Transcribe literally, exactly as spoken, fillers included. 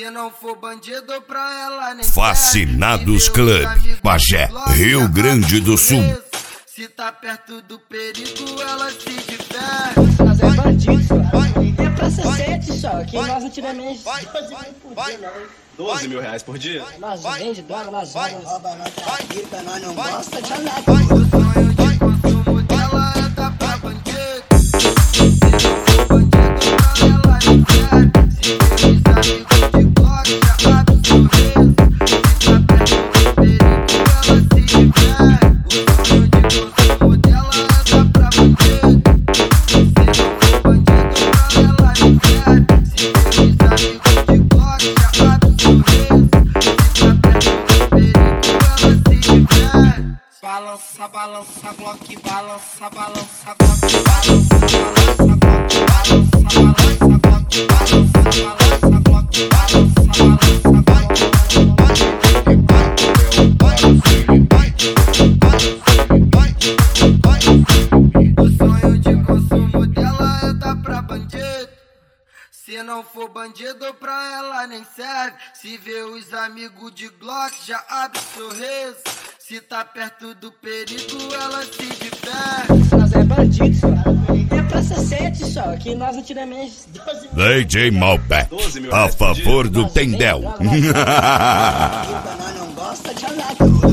Se não for bandido pra ela nem Fascinados Club, Pajé, Rio Grande do Sul. Se tá perto do perigo, ela se diverte. Nós é bandido, só. É pra ser sete só, que nós não tiramos doze mil por dia, não. doze mil reais por dia? Nós vende droga, nós roubamos. Rouba, nós trafica, nós não gosta de andar. O sonho de consumo dela é dar pra bandido. Se não for bandido pra ela nem serve. Se tem os amigos de Glock, já abre o sorriso. Se tá perto do perigo, ela se diverte. O sonho de consumo dela é dar pra bandido. Se não for bandido pra ela nem serve. Se tem os amigos de Glock, já abre o sorriso. Se tá perto do perigo, ela se diverte. Balança, balança, Glock, balança, balança, Glock, balança, balança, Glock, balança, balança, Glock, balança, balança, Glock, balança, balança, Glock. O sonho de consumo dela é dar pra bandido. Se não for bandido pra ela nem serve. Se vê os amigos de Glock, já abre sorriso. Se tá perto do perigo, ela se diverte. Nós é bandido, só. É pra ser sete só, que nós não tiramos doze mil. D J Malbec, a favor do Tendel. Nós não gosta de andar.